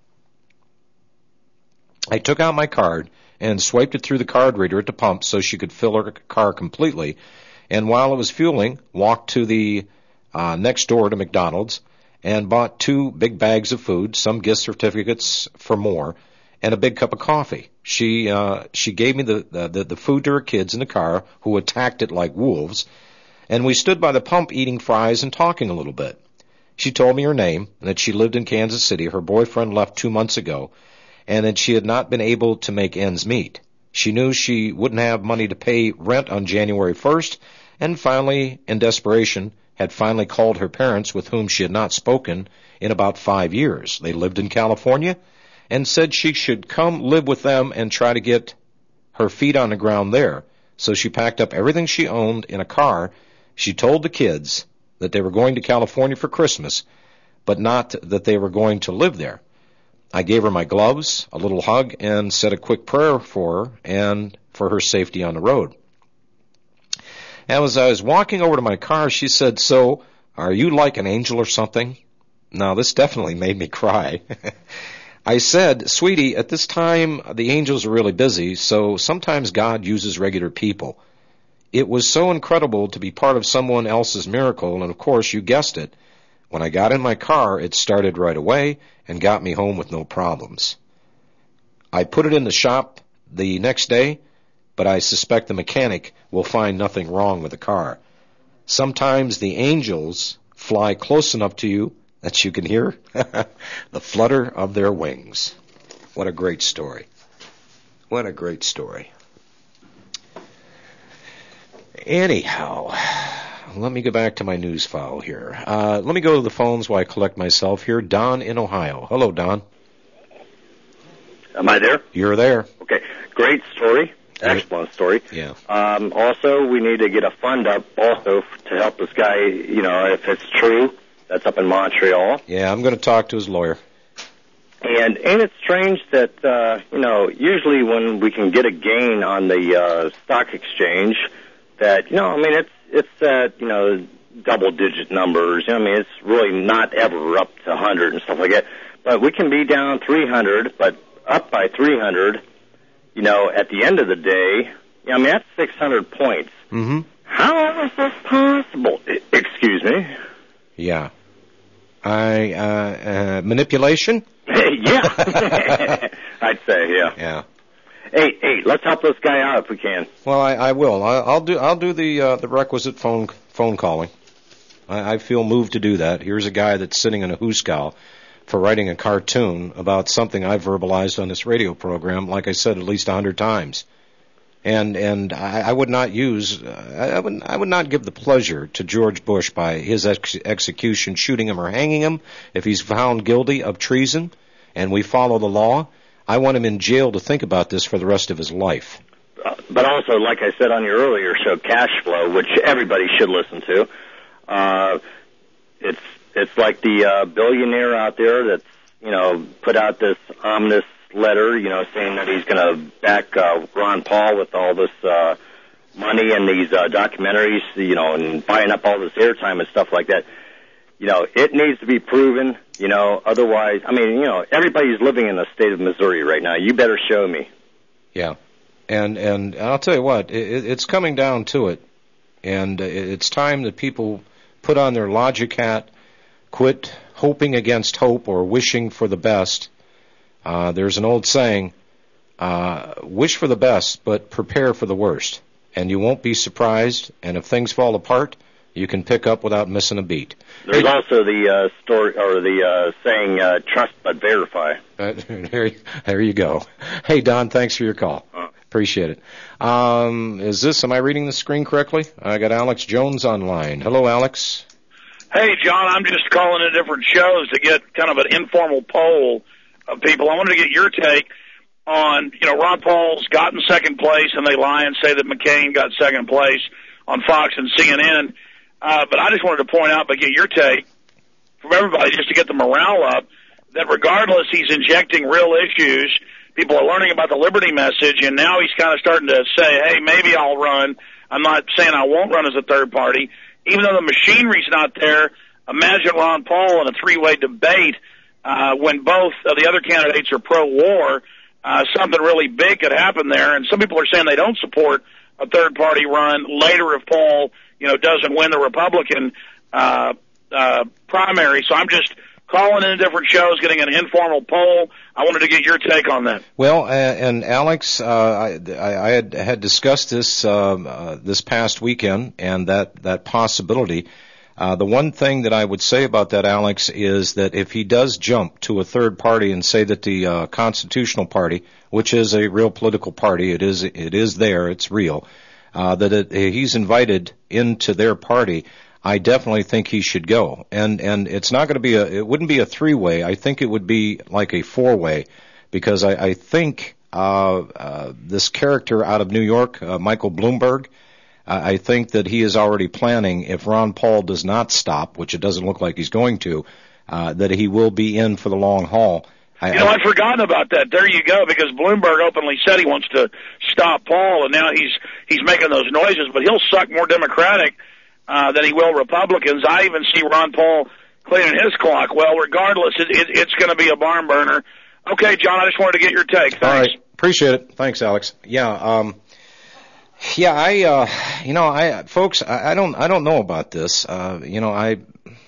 I took out my card and swiped it through the card reader at the pump so she could fill her car completely, and while I was fueling, walked to the uh, next door to McDonald's and bought two big bags of food, some gift certificates for more, and a big cup of coffee. She uh, she gave me the, the, the food to her kids in the car, who attacked it like wolves, and we stood by the pump eating fries and talking a little bit. She told me her name, and that she lived in Kansas City. Her boyfriend left two months ago, and that she had not been able to make ends meet. She knew she wouldn't have money to pay rent on January first, and finally, in desperation, had finally called her parents, with whom she had not spoken in about five years. They lived in California, and said she should come live with them and try to get her feet on the ground there. So she packed up everything she owned in a car. She told the kids that they were going to California for Christmas, but not that they were going to live there. I gave her my gloves, a little hug, and said a quick prayer for her and for her safety on the road. And as I was walking over to my car, she said, so, are you like an angel or something? Now, this definitely made me cry. I said, sweetie, at this time, the angels are really busy, so sometimes God uses regular people. It was so incredible to be part of someone else's miracle, and of course, you guessed it. When I got in my car, it started right away and got me home with no problems. I put it in the shop the next day, but I suspect the mechanic will find nothing wrong with the car. Sometimes the angels fly close enough to you that you can hear the flutter of their wings. What a great story. What a great story. Anyhow, let me go back to my news file here. Uh, let me go to the phones while I collect myself here. Don in Ohio. Hello, Don. Am I there? You're there. Okay. Great story. Excellent story. Yeah. Um, also, we need to get a fund up also to help this guy, you know, if it's true. That's up in Montreal. Yeah, I'm going to talk to his lawyer. And ain't it strange that, uh, you know, usually when we can get a gain on the uh, stock exchange, that, you know, I mean, it's it's at, you know, double-digit numbers. You know, I mean, it's really not ever up to one hundred and stuff like that. But we can be down three hundred, but up by three hundred, you know, at the end of the day, I mean, that's six hundred points. Mm-hmm. How is this possible? I- excuse me? Yeah. I, uh, uh, manipulation? Yeah. I'd say, yeah. Yeah. Hey, hey, let's help this guy out if we can. Well, I, I will. I, I'll do. I'll do the uh, the requisite phone phone calling. I, I feel moved to do that. Here's a guy that's sitting in a hoosegow for writing a cartoon about something I verbalized on this radio program, like I said at least a hundred times. And and I, I would not use. Uh, I would I would not give the pleasure to George Bush by his ex- execution, shooting him or hanging him if he's found guilty of treason, and we follow the law. I want him in jail to think about this for the rest of his life. Uh, but also, like I said on your earlier show, Cash Flow, which everybody should listen to, uh, it's it's like the uh, billionaire out there that's, you know, put out this ominous letter, you know, saying that he's going to back uh, Ron Paul with all this uh, money and these uh, documentaries, you know, and buying up all this airtime and stuff like that. You know, it needs to be proven, you know, otherwise, I mean, you know, everybody's living in the state of Missouri right now. You better show me. Yeah. And and I'll tell you what, it, it's coming down to it. And it's time that people put on their logic hat, quit hoping against hope or wishing for the best. Uh, there's an old saying, uh, wish for the best, but prepare for the worst. And you won't be surprised, and if things fall apart, you can pick up without missing a beat. There's also the uh, story, or the uh, saying, uh, trust but verify. Uh, there, there you go. Hey, Don, thanks for your call. Uh. Appreciate it. Um, is this, am I reading the screen correctly? I got Alex Jones online. Hello, Alex. Hey, John, I'm just calling in different shows to get kind of an informal poll of people. I wanted to get your take on, you know, Ron Paul's gotten second place, and they lie and say that McCain got second place on Fox and C N N. Uh, but I just wanted to point out, but get your take from everybody just to get the morale up, that regardless, he's injecting real issues. People are learning about the liberty message, and now he's kind of starting to say, hey, maybe I'll run. I'm not saying I won't run as a third party. Even though the machinery's not there, imagine Ron Paul in a three-way debate uh, when both of the other candidates are pro-war. Uh, something really big could happen there, and some people are saying they don't support a third-party run later if Paul, you know, doesn't win the Republican uh, uh, primary. So I'm just calling in different shows, getting an informal poll. I wanted to get your take on that. Well, uh, and Alex, uh, I, I had, had discussed this uh, uh, this past weekend, and that that possibility. Uh, the one thing that I would say about that, Alex, is that if he does jump to a third party and say that the uh, Constitutional Party, which is a real political party, it is it is there, it's real, uh, that it, he's invited into their party, I definitely think he should go. And and it's not going to be a, it wouldn't be a three-way. I think it would be like a four-way, because I, I think uh, uh, this character out of New York, uh, Michael Bloomberg, I think that he is already planning, if Ron Paul does not stop, which it doesn't look like he's going to, uh, that he will be in for the long haul. I, you know, I'd forgotten about that. There you go, because Bloomberg openly said he wants to stop Paul, and now he's he's making those noises, but he'll suck more Democratic uh, than he will Republicans. I even see Ron Paul cleaning his clock. Well, regardless, it, it, it's going to be a barn burner. Okay, John, I just wanted to get your take. Thanks. All right. Appreciate it. Thanks, Alex. Yeah, um... Yeah, I, uh, you know, I, folks, I, I don't, I don't know about this. Uh, you know, I,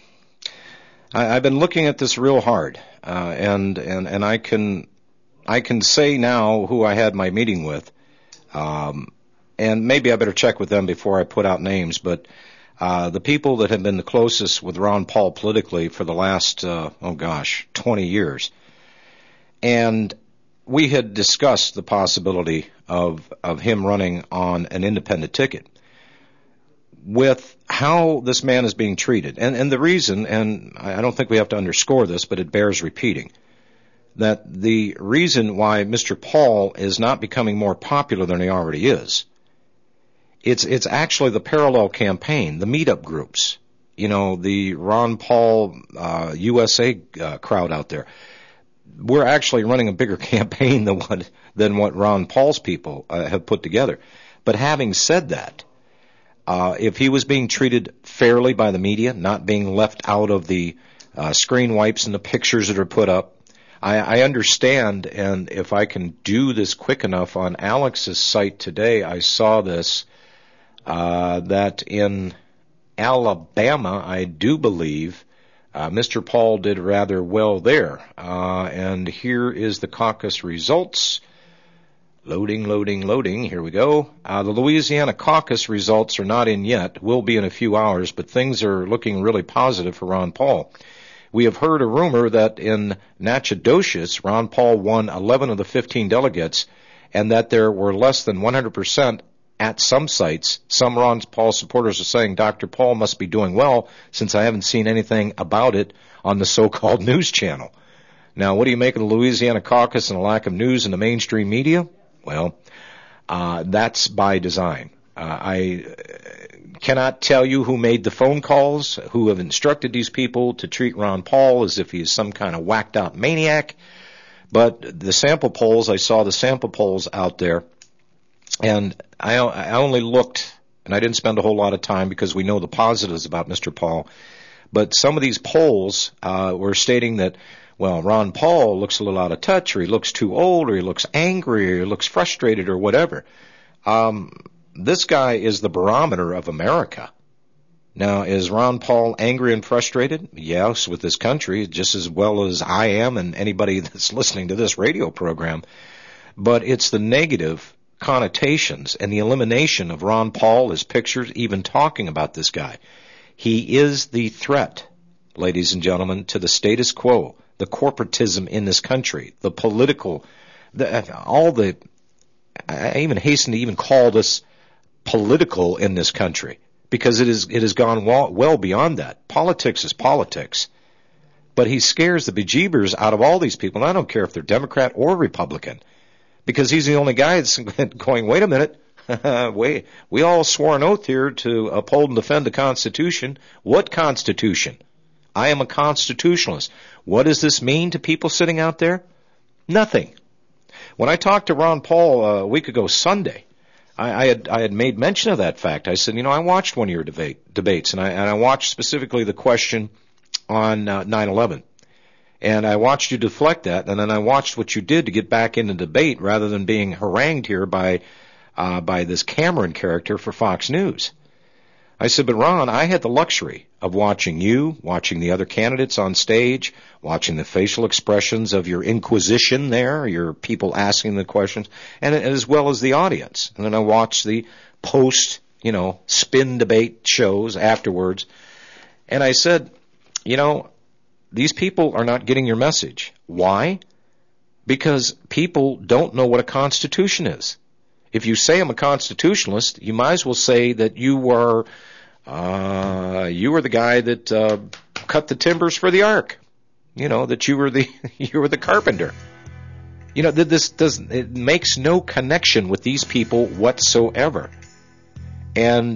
I, I've been looking at this real hard, uh, and, and, and I can, I can say now who I had my meeting with, um, and maybe I better check with them before I put out names, but, uh, the people that have been the closest with Ron Paul politically for the last, uh, oh gosh, twenty years. And we had discussed the possibility of of him running on an independent ticket. With how this man is being treated, and, and the reason, and I don't think we have to underscore this, but it bears repeating, that the reason why Mister Paul is not becoming more popular than he already is, it's it's actually the parallel campaign, the meetup groups, you know, the Ron Paul uh, U S A uh, crowd out there. We're actually running a bigger campaign than what than what Ron Paul's people uh, have put together. But having said that, uh, if he was being treated fairly by the media, not being left out of the uh, screen wipes and the pictures that are put up, I, I understand. And if I can do this quick enough, on Alex's site today, I saw this uh, that in Alabama, I do believe. Uh, Mister Paul did rather well there. Uh, and here is the caucus results. Loading, loading, loading. Here we go. Uh, the Louisiana caucus results are not in yet. Will be in a few hours, but things are looking really positive for Ron Paul. We have heard a rumor that in Natchitoches, Ron Paul won eleven of the fifteen delegates, and that there were less than one hundred percent at some sites. Some Ron Paul supporters are saying Doctor Paul must be doing well, since I haven't seen anything about it on the so-called news channel. Now, what do you make of the Louisiana caucus and the lack of news in the mainstream media? Well, uh, that's by design. Uh, I cannot tell you who made the phone calls, who have instructed these people to treat Ron Paul as if he is some kind of whacked-out maniac. But the sample polls, I saw the sample polls out there, and I, I only looked, and I didn't spend a whole lot of time because we know the positives about Mister Paul. But some of these polls uh, were stating that, well, Ron Paul looks a little out of touch, or he looks too old, or he looks angry, or he looks frustrated, or whatever. Um, this guy is the barometer of America. Now, is Ron Paul angry and frustrated? Yes, with this country, just as well as I am and anybody that's listening to this radio program. But it's the negative connotations and the elimination of Ron Paul, his pictures, even talking about this guy. He is the threat, ladies and gentlemen, to the status quo, the corporatism in this country, the political, the, all the, I even hasten to even call this political in this country, because it is, it has gone well, well beyond that. Politics is politics. But he scares the bejeebers out of all these people, and I don't care if they're Democrat or Republican, because he's the only guy that's going, wait a minute, we, we all swore an oath here to uphold and defend the Constitution. What Constitution? I am a constitutionalist. What does this mean to people sitting out there? Nothing. When I talked to Ron Paul uh, a week ago Sunday, I, I had I had made mention of that fact. I said, you know, I watched one of your debate, debates, and I, and I watched specifically the question on uh, nine eleven. And I watched you deflect that, and then I watched what you did to get back into debate rather than being harangued here by uh, by this Cameron character for Fox News. I said, but Ron, I had the luxury of watching you, watching the other candidates on stage, watching the facial expressions of your inquisition there, your people asking the questions, and as well as the audience. And then I watched the post, you know, spin debate shows afterwards. And I said, you know, these people are not getting your message. Why? Because people don't know what a constitution is. If you say I'm a constitutionalist, you might as well say that you were uh, you were the guy that uh, cut the timbers for the ark. You know, that you were the you were the carpenter. You know, this doesn't it makes no connection with these people whatsoever. And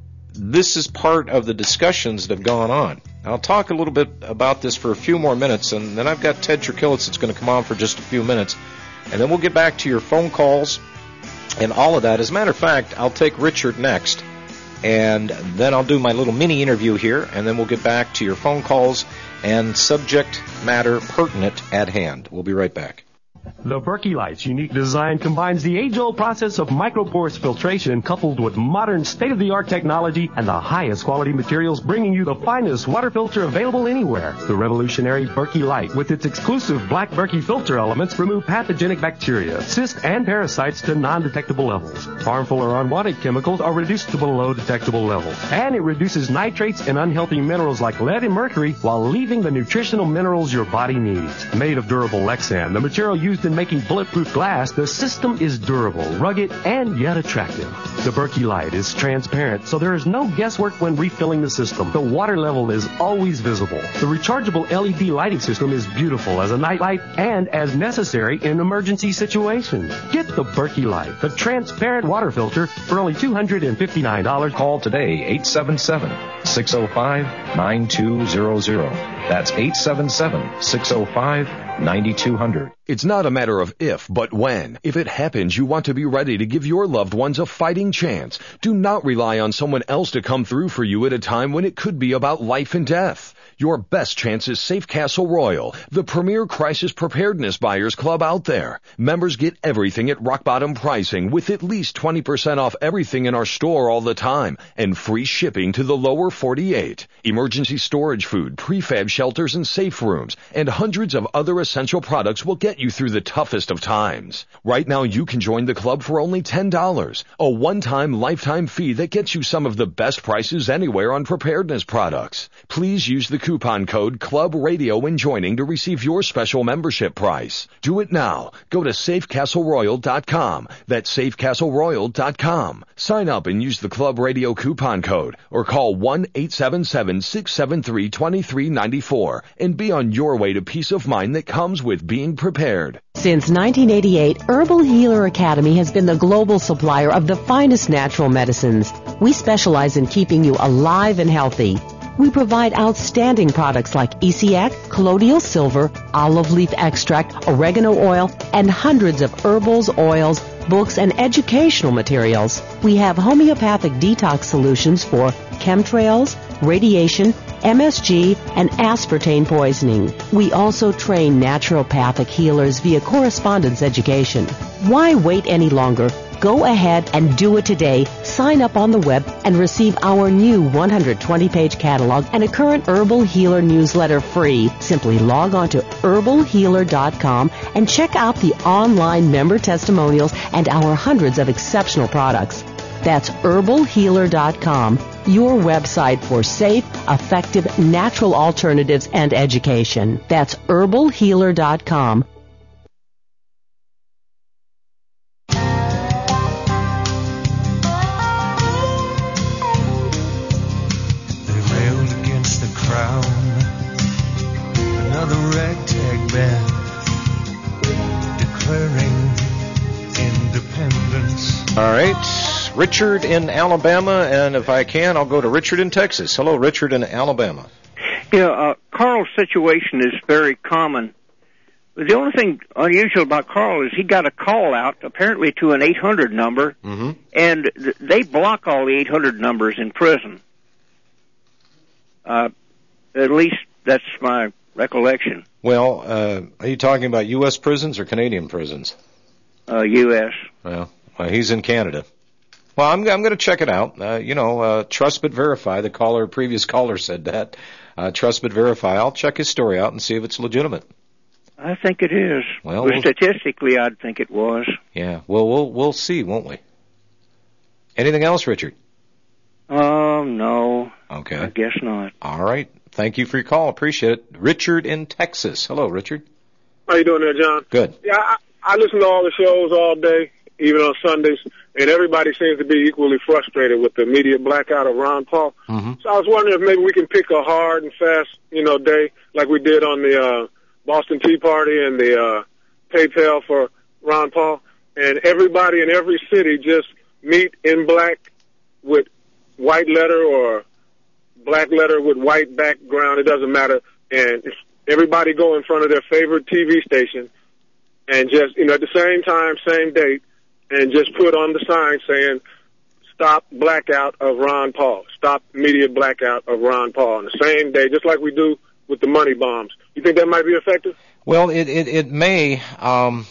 this is part of the discussions that have gone on. I'll talk a little bit about this for a few more minutes, and then I've got Ted Trachilitz that's going to come on for just a few minutes, and then we'll get back to your phone calls and all of that. As a matter of fact, I'll take Richard next, and then I'll do my little mini interview here, and then we'll get back to your phone calls and subject matter pertinent at hand. We'll be right back. The Berkey Light's unique design combines the age-old process of microporous filtration coupled with modern state-of-the-art technology and the highest quality materials, bringing you the finest water filter available anywhere. The revolutionary Berkey Light, with its exclusive black Berkey filter elements, remove pathogenic bacteria, cysts, and parasites to non-detectable levels. Harmful or unwanted chemicals are reduced to below detectable levels. And it reduces nitrates and unhealthy minerals like lead and mercury while leaving the nutritional minerals your body needs. Made of durable Lexan, the material used in making bulletproof glass, the system is durable, rugged, and yet attractive. The Berkey Light is transparent, so there is no guesswork when refilling the system. The water level is always visible. The rechargeable L E D lighting system is beautiful as a night light and as necessary in emergency situations. Get the Berkey Light, the transparent water filter, for only two hundred fifty-nine dollars. Call today, eight seven seven, six oh five, nine two zero zero. That's eight seven seven, six oh five, nine two zero zero. It's not a matter of if, but when. If it happens, you want to be ready to give your loved ones a fighting chance. Do not rely on someone else to come through for you at a time when it could be about life and death. Your best chance is Safe Castle Royal, the premier crisis preparedness buyers club out there. Members get everything at rock bottom pricing with at least twenty percent off everything in our store all the time and free shipping to the lower forty-eight. Emergency storage food, prefab shelters and safe rooms, and hundreds of other essential products will get you through the toughest of times. Right now you can join the club for only ten dollars, a one-time lifetime fee that gets you some of the best prices anywhere on preparedness products. Please use the coupon code Club Radio when joining to receive your special membership price. Do it now. Go to safe castle royal dot com. That's safe castle royal dot com. Sign up and use the Club Radio coupon code or call one eight seven seven, six seven three, two three nine four and be on your way to peace of mind that comes with being prepared. Since nineteen eighty-eight, Herbal Healer Academy has been the global supplier of the finest natural medicines. We specialize in keeping you alive and healthy. We provide outstanding products like Essiac, colloidal silver, olive leaf extract, oregano oil, and hundreds of herbals, oils, books, and educational materials. We have homeopathic detox solutions for chemtrails, radiation, M S G, and aspartame poisoning. We also train naturopathic healers via correspondence education. Why wait any longer? Go ahead and do it today. Sign up on the web and receive our new one hundred twenty page catalog and a current Herbal Healer newsletter free. Simply log on to herbal healer dot com and check out the online member testimonials and our hundreds of exceptional products. That's herbal healer dot com, your website for safe, effective, natural alternatives and education. That's herbal healer dot com. Another ragtag band declaring independence. All right, Richard in Alabama, and if I can, I'll go to Richard in Texas. Hello, Richard in Alabama. Yeah, uh, Carl's situation is very common. The only thing unusual about Carl is he got a call out, apparently to an eight hundred number, mm-hmm. and th- they block all the eight hundred numbers in prison. Uh, at least that's my recollection. Well, uh, are you talking about U S prisons or Canadian prisons? Uh, U S Well, uh, he's in Canada. Well, I'm, I'm going to check it out. Uh, you know, uh, trust but verify. The caller, previous caller said that. Uh, trust but verify. I'll check his story out and see if it's legitimate. I think it is. Well, well we'll statistically, I'd think it was. Yeah. Well, we'll we'll see, won't we? Anything else, Richard? Um, no. Okay. I guess not. All right. Thank you for your call. Appreciate it. Richard in Texas. Hello, Richard. How you doing there, John? Good. Yeah, I, I listen to all the shows all day, even on Sundays, and everybody seems to be equally frustrated with the media blackout of Ron Paul. Mm-hmm. So I was wondering if maybe we can pick a hard and fast, you know, day like we did on the uh, Boston Tea Party and the uh, PayPal for Ron Paul, and everybody in every city just meet in black with white letter or black letter with white background. It doesn't matter. And if everybody go in front of their favorite T V station and just, you know, at the same time, same date, and just put on the sign saying, stop blackout of Ron Paul. Stop media blackout of Ron Paul on the same day, just like we do with the money bombs. You think that might be effective? Well, it, it, it may, um,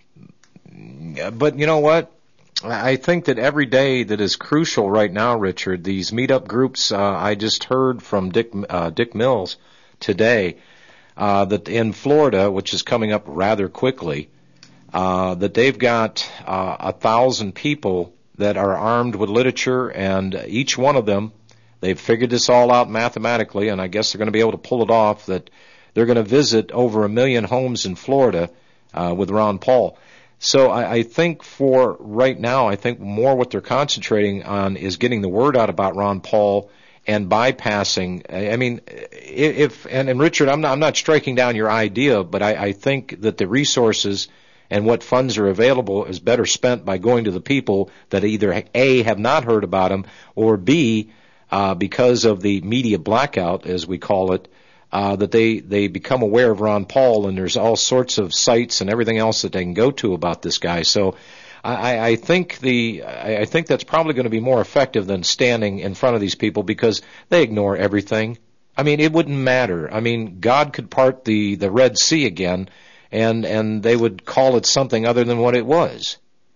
but you know what? I think that every day that is crucial right now, Richard, these meetup groups, uh, I just heard from Dick, uh, Dick Mills today, uh, that in Florida, which is coming up rather quickly, uh, that they've got, uh, a thousand people that are armed with literature, and each one of them, they've figured this all out mathematically, and I guess they're going to be able to pull it off, that they're going to visit over a million homes in Florida, uh, with Ron Paul. So I, I think for right now, I think more what they're concentrating on is getting the word out about Ron Paul and bypassing. I mean, if and, and Richard, I'm not, I'm not striking down your idea, but I, I think that the resources and what funds are available is better spent by going to the people that either A, have not heard about him, or B, uh, because of the media blackout, as we call it, Uh, that they, they become aware of Ron Paul, and there's all sorts of sites and everything else that they can go to about this guy. So I, I think the I think that's probably going to be more effective than standing in front of these people, because they ignore everything. I mean, it wouldn't matter. I mean, God could part the, the Red Sea again, and, and they would call it something other than what it was.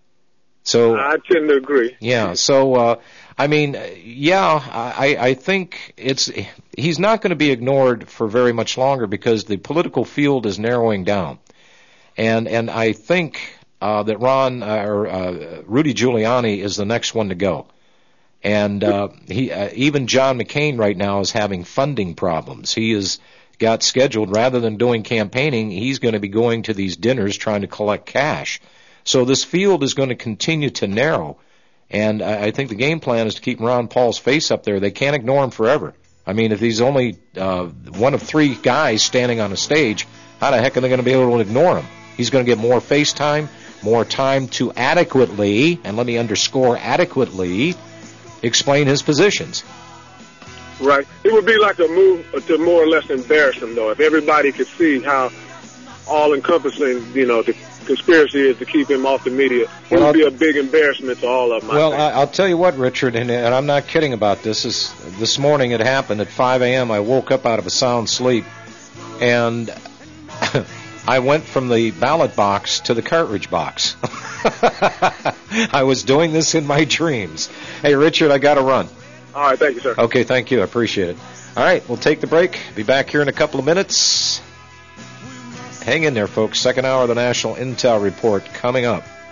So I tend to agree. Yeah. So, uh, I mean, yeah, I, I think it's, he's not going to be ignored for very much longer, because the political field is narrowing down. And, and I think, uh, that Ron, uh, or, uh, Rudy Giuliani is the next one to go. And, uh, he, uh, even John McCain right now is having funding problems. He has got scheduled, rather than doing campaigning, he's going to be going to these dinners trying to collect cash. So this field is going to continue to narrow. And I think the game plan is to keep Ron Paul's face up there. They can't ignore him forever. I mean, if he's only uh, one of three guys standing on a stage, how the heck are they going to be able to ignore him? He's going to get more face time, more time to adequately, and let me underscore adequately, explain his positions. Right. It would be like a move to more or less embarrass him, though, if everybody could see how all-encompassing, you know, the conspiracy is to keep him off the media. It Well, would be a big embarrassment to all of them. I Well, think. I, I'll tell you what, Richard, and, and I'm not kidding about this. This, this morning it happened at five a.m. I woke up out of a sound sleep, and I went from the ballot box to the cartridge box. I was doing this in my dreams. Hey, Richard, I got to run. All right, thank you, sir. Okay, thank you. I appreciate it. All right, we'll take the break. Be back here in a couple of minutes. Hang in there, folks. Second hour of the National Intel Report coming up.